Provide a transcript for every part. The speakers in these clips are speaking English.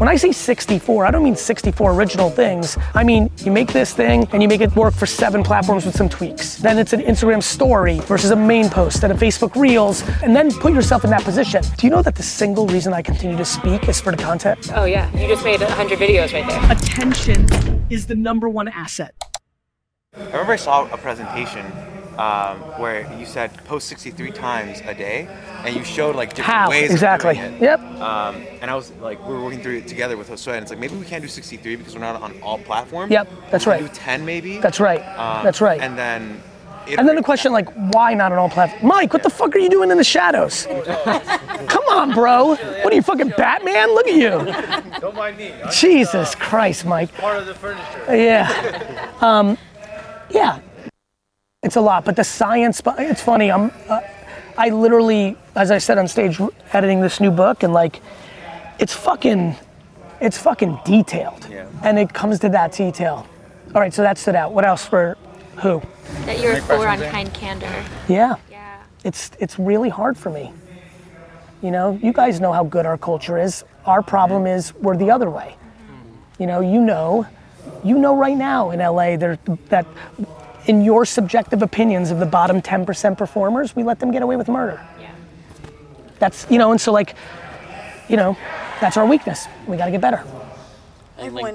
When I say 64, I don't mean 64 original things. I mean, you make this thing and you make it work for 7 platforms with some tweaks. Then it's an Instagram story versus a main post, then a Facebook Reels, and then put yourself in that position. Do you know that the single reason I continue to speak is for the content? Oh yeah, you just made 100 videos right there. Attention is the #1 asset. I remember I saw a presentation where you said post 63 times a day, and you showed like different ways exactly. of doing it. Yep. And I was like, we were working through it together with Josue, and it's like, maybe we can't do 63 because we're not on all platforms. Yep, that's right. Do 10 maybe. That's right. That's right. And then the question, like, why not on all platforms? Mike, what the fuck are you doing in the shadows? Come on, bro. What are you, fucking Batman? Look at you. Don't mind me. Jesus Christ, Mike. Part of the furniture. Yeah. Yeah. It's a lot, but the science, it's funny, I literally, as I said on stage, editing this new book, and like, it's fucking detailed. Yeah. And it comes to that detail. All right, so that stood out. What else for who? That you're for unkind candor. Yeah. Yeah. It's really hard for me. You know, you guys know how good our culture is. Our problem is we're the other way. You know right now in LA that in your subjective opinions of the bottom 10% performers, we let them get away with murder. Yeah. That's, and so like, that's our weakness. We gotta get better. I have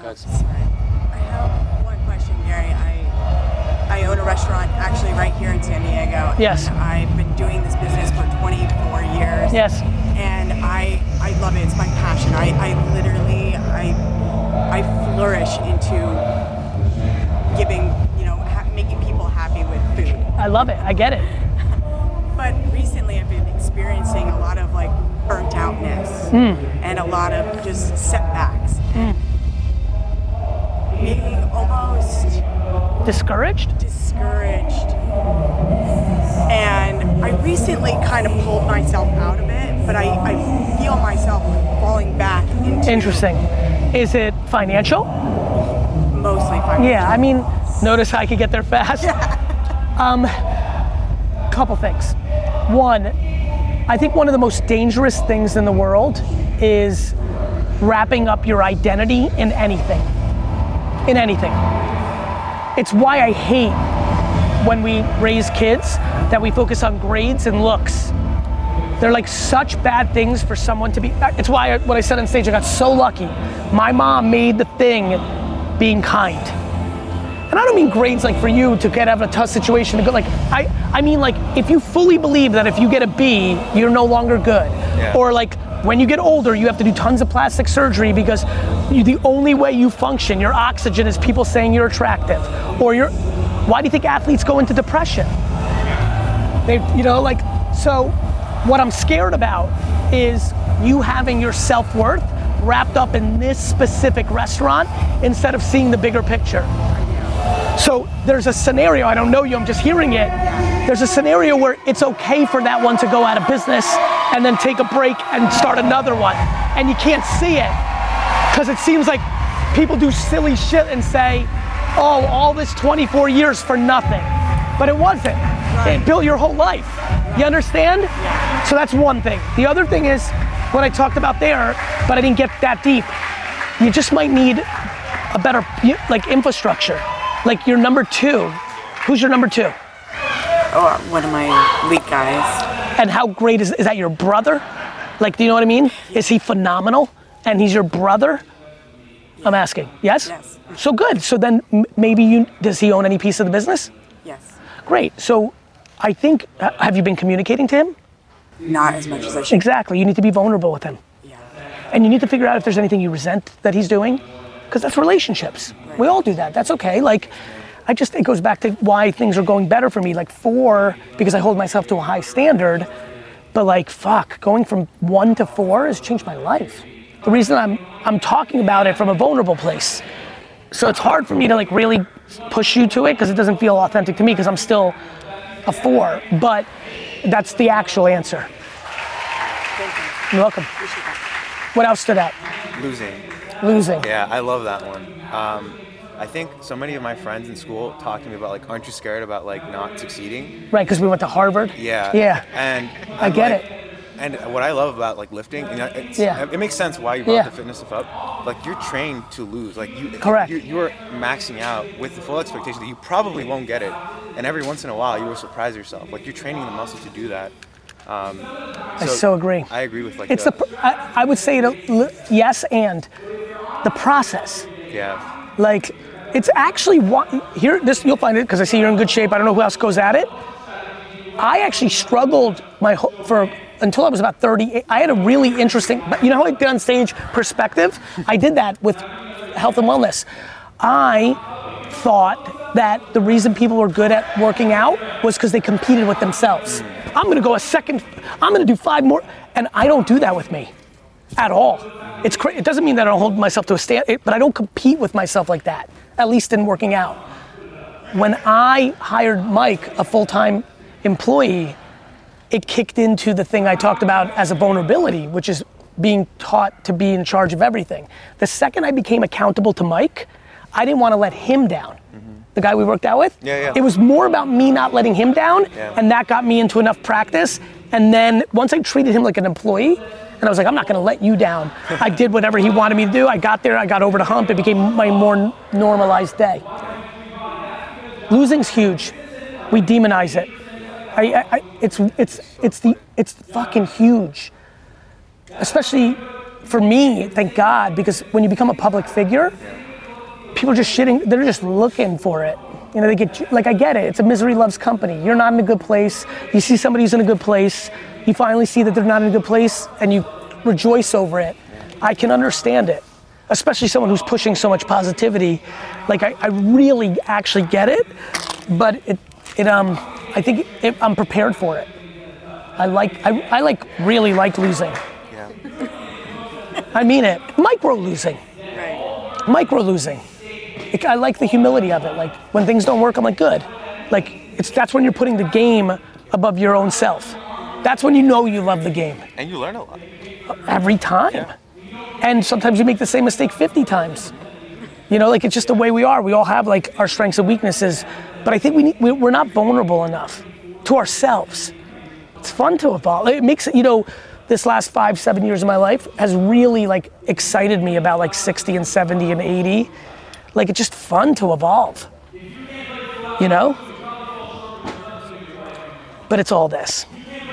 one question, Gary. I own a restaurant actually right here in San Diego. Yes. And I've been doing this business for 24 years. Yes. And I love it. It's my passion. I literally flourish into giving, making people happy with food. I love it. I get it. But recently I've been experiencing a lot of like burnt outness and a lot of just setbacks. Being almost discouraged. And I recently kind of pulled myself out of it, but I feel myself falling back into. Interesting. Is it financial? Mostly financial. Yeah, I mean, notice how I could get there fast? Couple things. One, I think one of the most dangerous things in the world is wrapping up your identity in anything. In anything. It's why I hate when we raise kids that we focus on grades and looks. They're like such bad things for someone to be. It's why when I said on stage, I got so lucky. My mom made the thing being kind. And I don't mean grades like for you to get out of a tough situation to go, like, I mean like if you fully believe that if you get a B, you're no longer good. Yeah. Or like when you get older, you have to do tons of plastic surgery because the only way you function, your oxygen is people saying you're attractive. Or why do you think athletes go into depression? So what I'm scared about is you having your self-worth wrapped up in this specific restaurant instead of seeing the bigger picture. So there's a scenario, I don't know you, I'm just hearing it. There's a scenario where it's okay for that one to go out of business and then take a break and start another one. And you can't see it because it seems like people do silly shit and say, oh, all this 24 years for nothing. But it wasn't. It built your whole life. You understand? Yeah. So that's one thing. The other thing is what I talked about there, but I didn't get that deep. You just might need a better infrastructure. Like your number 2. Who's your number 2? Oh, one of my lead guys. And how great is that your brother? Like, do you know what I mean? Is he phenomenal? And he's your brother? I'm asking. Yes? Yes. So good. So then maybe does he own any piece of the business? Yes. Great. So I think, have you been communicating to him? Not as much as I should. Exactly. You need to be vulnerable with him. Yeah. And you need to figure out if there's anything you resent that he's doing, because that's relationships. Right. We all do that. That's okay. Like, it goes back to why things are going better for me. Like 4, because I hold myself to a high standard, but like, fuck, going from 1 to 4 has changed my life. The reason I'm talking about it from a vulnerable place. So it's hard for me to like really push you to it because it doesn't feel authentic to me because I'm still a 4, but that's the actual answer. Thank you. You're welcome. What else stood out? Losing. Yeah, I love that one. I think so many of my friends in school talk to me about like, aren't you scared about like not succeeding? Right, because we went to Harvard. Yeah. Yeah. And I get it. And what I love about like lifting, you know, it makes sense why you brought the fitness stuff up. Like you're trained to lose. Like Correct. You are maxing out with the full expectation that you probably won't get it. And every once in a while, you will surprise yourself. Like you're training the muscle to do that. I so agree. I agree with like. It's I would say yes, and the process. Yeah. Like it's actually here. This you'll find it because I see you're in good shape. I don't know who else goes at it. I actually struggled until I was about 30. I had a really interesting, but you know how I did on stage perspective? I did that with health and wellness. I thought that the reason people were good at working out was because they competed with themselves. I'm gonna go I'm gonna do 5 more, and I don't do that with me at all. It doesn't mean that I don't hold myself to a standard, but I don't compete with myself like that, at least in working out. When I hired Mike, a full-time employee, it kicked into the thing I talked about as a vulnerability, which is being taught to be in charge of everything. The second I became accountable to Mike, I didn't want to let him down. The guy we worked out with. Yeah. It was more about me not letting him down, and that got me into enough practice. And then once I treated him like an employee, and I was like, I'm not gonna let you down. I did whatever he wanted me to do. I got there, I got over the hump. It became my more normalized day. Losing's huge. We demonize it. It's fucking huge. Especially for me, thank God, because when you become a public figure, people are just they're just looking for it. You know, they get, like I get it, it's a misery loves company. You're not in a good place, you see somebody who's in a good place, you finally see that they're not in a good place, and you rejoice over it. I can understand it, especially someone who's pushing so much positivity. Like I really actually get it, but I think I'm prepared for it. I really like losing. Yeah. I mean it. Micro losing. Right. Micro losing. I like the humility of it. Like when things don't work, I'm like, good. Like that's when you're putting the game above your own self. That's when you know you love the game. And you learn a lot. Every time. Yeah. And sometimes you make the same mistake 50 times. You know, like it's just the way we are. We all have like our strengths and weaknesses, but I think we're not vulnerable enough to ourselves. It's fun to evolve. It makes it, you know, this last 5-7 years of my life has really like excited me about like 60 and 70 and 80. Like it's just fun to evolve, you know? But it's all this.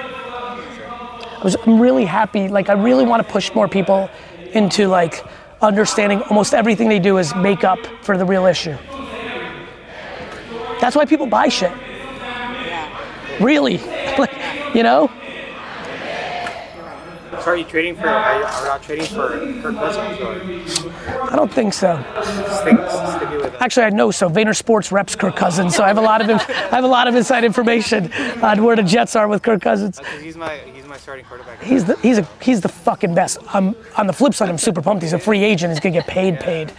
I'm really happy, like I really want to push more people into like understanding almost everything they do is make up for the real issue. That's why people buy shit. Yeah. Really, like, you know? So are you trading for, are you not trading for Kirk Cousins or? I don't think so. Stick with it. Actually, I know so. VaynerSports reps Kirk Cousins, so I have a lot of inside information on where the Jets are with Kirk Cousins. He's my starting quarterback. He's the fucking best. On the flip side, I'm super pumped. He's a free agent. He's gonna get paid.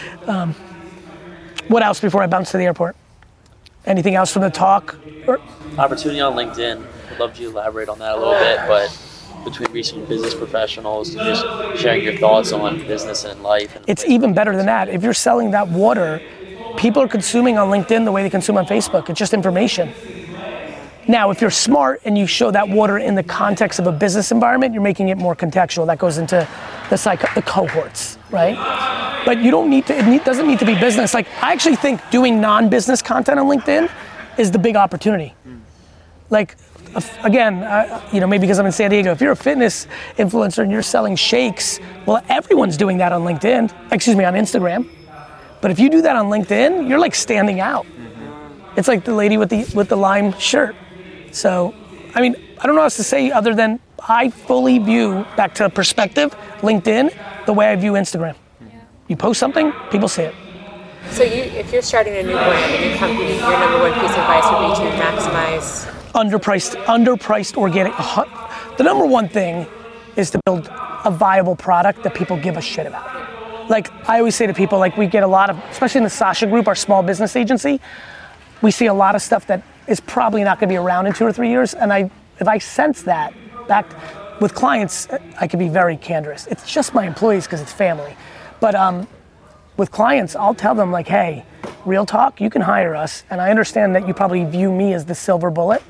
What else before I bounce to the airport? Anything else from the talk? Opportunity on LinkedIn. I'd love you to elaborate on that a little bit, but between reaching business professionals and just sharing your thoughts on business and life. It's even better than that. If you're selling that water, people are consuming on LinkedIn the way they consume on Facebook. It's just information. Now, if you're smart and you show that water in the context of a business environment, you're making it more contextual. That goes into the cohorts, right? But you don't need to, it doesn't need to be business. Like, I actually think doing non-business content on LinkedIn is the big opportunity. Like, again, you know, maybe because I'm in San Diego, if you're a fitness influencer and you're selling shakes, well, everyone's doing that on LinkedIn, on Instagram. But if you do that on LinkedIn, you're like standing out. It's like the lady with the lime shirt. So, I mean, I don't know what else to say other than I fully view, back to perspective, LinkedIn, the way I view Instagram. You post something, people see it. So if you're starting a new brand, a new company, your number one piece of advice would be to maximize underpriced organic. The number one thing is to build a viable product that people give a shit about. Like I always say to people, like we get a lot of, especially in the Sasha Group, our small business agency, we see a lot of stuff that is probably not gonna be around in 2 or 3 years. And if I sense that, back with clients, I can be very candorous. It's just my employees because it's family. But with clients, I'll tell them like, hey, real talk, you can hire us. And I understand that you probably view me as the silver bullet,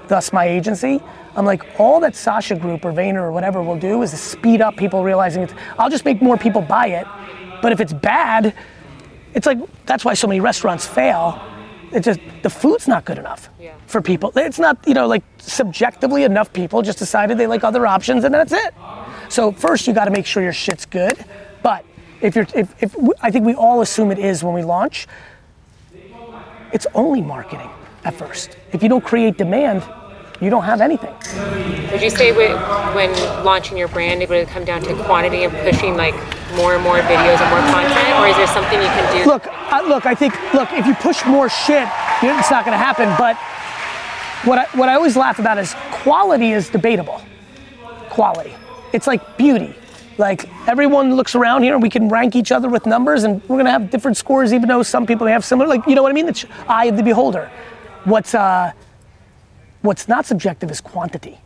thus my agency, I'm like, all that Sasha Group or Vayner or whatever will do is speed up people realizing it. I'll just make more people buy it, but if it's bad, it's like, that's why so many restaurants fail. It's just, the food's not good enough for people. It's not, like subjectively enough people just decided they like other options and that's it. So first you gotta make sure your shit's good, but if I think we all assume it is when we launch, it's only marketing at first. If you don't create demand, you don't have anything. Would you say when launching your brand, it would come down to quantity and pushing like more and more videos and more content, or is there something you can do? I think if you push more shit, it's not gonna happen, but what I always laugh about is quality is debatable. Quality. It's like beauty. Like everyone looks around here and we can rank each other with numbers and we're gonna have different scores even though some people may have similar, like, you know what I mean? It's eye of the beholder. What's not subjective is quantity.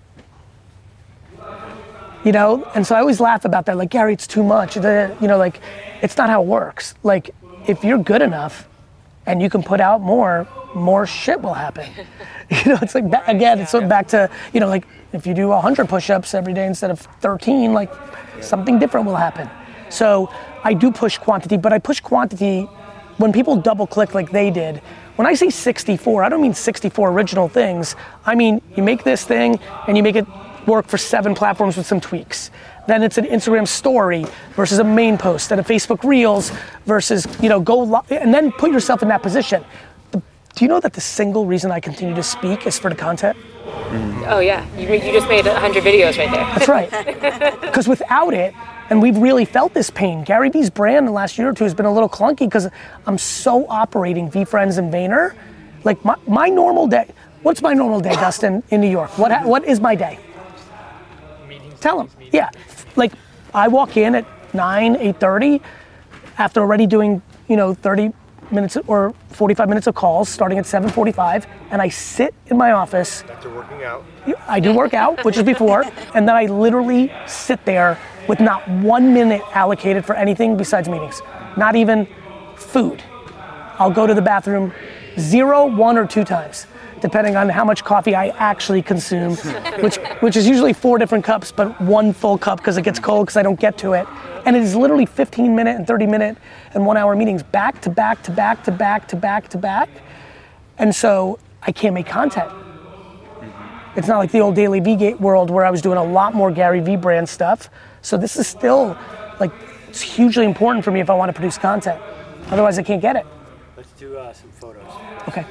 And so I always laugh about that, like, Gary, it's too much. Like, it's not how it works. Like, if you're good enough and you can put out more shit will happen. It's like, again, it's back to, like, if you do 100 push-ups every day instead of 13, like, something different will happen. So I do push quantity, but I push quantity when people double click like they did. When I say 64, I don't mean 64 original things. I mean, you make this thing and you make it work for 7 platforms with some tweaks. Then it's an Instagram story versus a main post and a Facebook Reels versus, and then put yourself in that position. Do you know that the single reason I continue to speak is for the content? Oh yeah, you just made 100 videos right there. That's right. Because without it, and we've really felt this pain. Gary Vee's brand in the last year or two has been a little clunky because I'm so operating VeeFriends and Vayner. Like my normal day, what's my normal day, Dustin, in New York? What is my day? Meetings. Tell him. Yeah, like I walk in at 8:30 after already doing, 30 minutes or 45 minutes of calls starting at 7:45, and I sit in my office. After working out. I do work out, which is before, and then I literally sit there with not 1 minute allocated for anything besides meetings. Not even food. I'll go to the bathroom 0, 1, or 2 times, depending on how much coffee I actually consume, which is usually 4 different cups, but 1 full cup because it gets cold because I don't get to it. And it is literally 15-minute and 30-minute and 1-hour meetings back to back to back to back to back to back. And so I can't make content. It's not like the old Daily V world where I was doing a lot more Gary Vee brand stuff. So this is still, like, it's hugely important for me if I want to produce content. Otherwise I can't get it. Let's do some photos. Okay.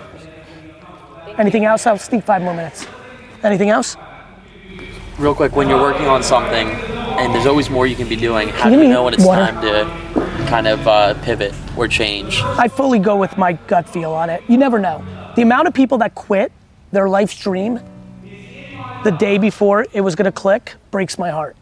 Anything else? I'll sneak 5 more minutes. Anything else? Real quick, when you're working on something and there's always more you can be doing, how do you know when it's time to kind of pivot or change? I fully go with my gut feel on it. You never know. The amount of people that quit their life's dream the day before it was gonna click breaks my heart.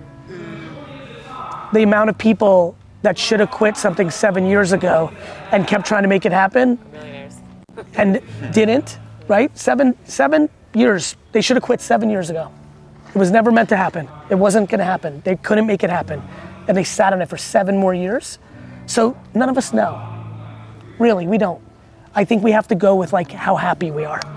The amount of people that should have quit something 7 years ago and kept trying to make it happen and didn't, right? Seven years. They should have quit 7 years ago. It was never meant to happen. It wasn't gonna happen. They couldn't make it happen. And they sat on it for 7 more years. So none of us know. Really, we don't. I think we have to go with like how happy we are.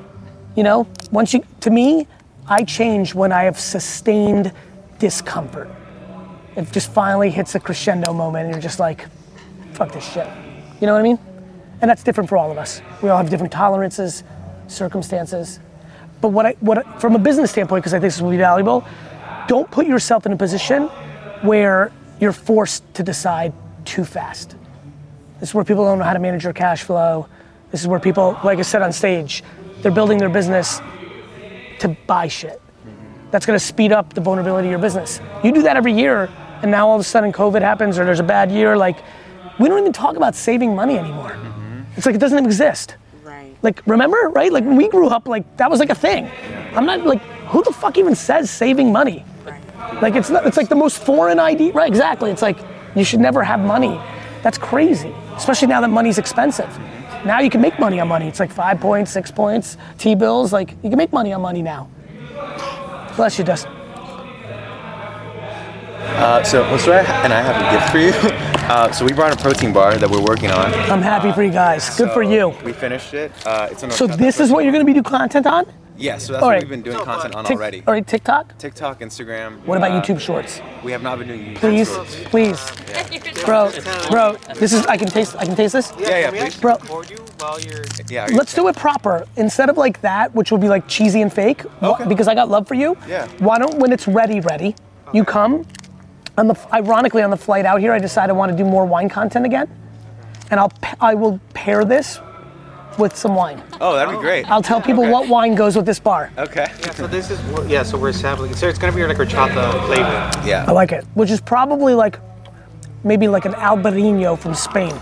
To me, I change when I have sustained discomfort. It just finally hits a crescendo moment and you're just like, fuck this shit. You know what I mean? And that's different for all of us. We all have different tolerances, circumstances. But from a business standpoint, because I think this will be valuable, don't put yourself in a position where you're forced to decide too fast. This is where people don't know how to manage their cash flow. This is where people, like I said on stage, they're building their business to buy shit. That's gonna speed up the vulnerability of your business. You do that every year, and now all of a sudden COVID happens or there's a bad year, like, we don't even talk about saving money anymore. It's like it doesn't exist. Right. Like, remember, right? Like when we grew up, like that was like a thing. I'm not like, who the fuck even says saving money? Right. Like it's like the most foreign idea, right, exactly. It's like, you should never have money. That's crazy, especially now that money's expensive. Now you can make money on money. It's like 5 points, 6 points, T-bills, like you can make money on money now. Bless you, Dustin. So Josué and I have a gift for you. So we brought a protein bar that we're working on. I'm happy for you guys. Good for you. We finished it. It's on So this is what you're going to be doing content on? Yeah, so that's All what right. we've been doing content on Tik- already. All right, TikTok? TikTok, Instagram. What about YouTube Shorts? We have not been doing YouTube Please, Shorts. please. Bro, this is, I can taste this? Yeah, Can we please. actually Bro. record you while you're... Yeah, Let's do it proper. Instead of like that, which would be like cheesy and fake, Okay. because I got love for you, Yeah. why don't, when it's ready, you come. Ironically, on the flight out here, I decided I want to do more wine content again. And I will pair this with some wine. Oh, that'd be great. I'll tell people what wine goes with this bar. Okay. Yeah, so this is, so we're sampling. So it's gonna be like horchata flavor. I Yeah. like it, which is probably like, maybe like an Albarino from Spain.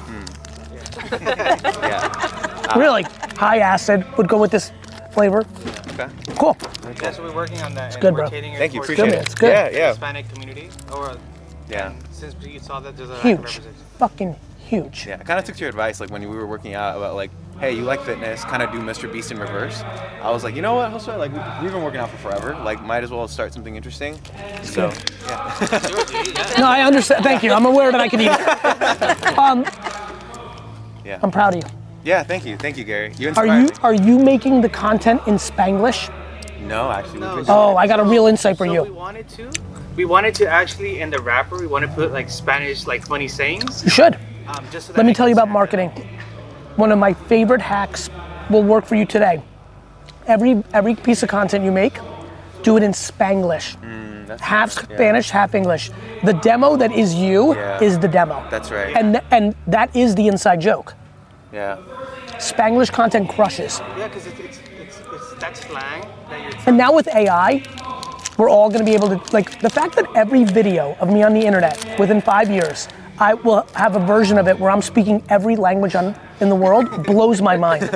Yeah. Really, high acid would go with this flavor. Okay. Cool. Yeah, so we're working on that. good, and bro. we're catering it Thank you. towards Appreciate man. it. It's good. Yeah, yeah. Hispanic community. Yeah. And since you saw that there's a lack of Huge, representation. fucking huge. Yeah, I kind of took your advice, like when we were working out about like, hey, you like fitness, kind of do Mr. Beast in reverse. I was like, you know what, Josué, like we've been working out for forever, like might as well start something interesting. So, yeah. No, I understand. Thank you. I'm aware that I can eat it. Yeah. I'm proud of you. Yeah, thank you, Gary. You Are inspired you me. are you making the content in Spanglish? No, actually, we've been Oh, I got a real insight for So you. we wanted to actually, in the wrapper, we want to put like Spanish, like funny sayings. You should. Just so that Let me it tell you can about stand out. marketing. One of my favorite hacks will work for you today. Every piece of content you make, do it in Spanglish. Half Spanish, half English. The demo that is you Yeah. is the demo. That's right. And that is the inside joke. Yeah. Spanglish content crushes. Yeah, because it's that slang that you're. And now with AI, we're all gonna be able to, like, the fact that every video of me on the internet within 5 years, I will have a version of it where I'm speaking every language in the world blows my mind.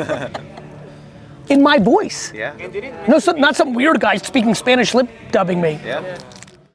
In my voice. Yeah. No, not some weird guy speaking Spanish lip dubbing me. Yeah.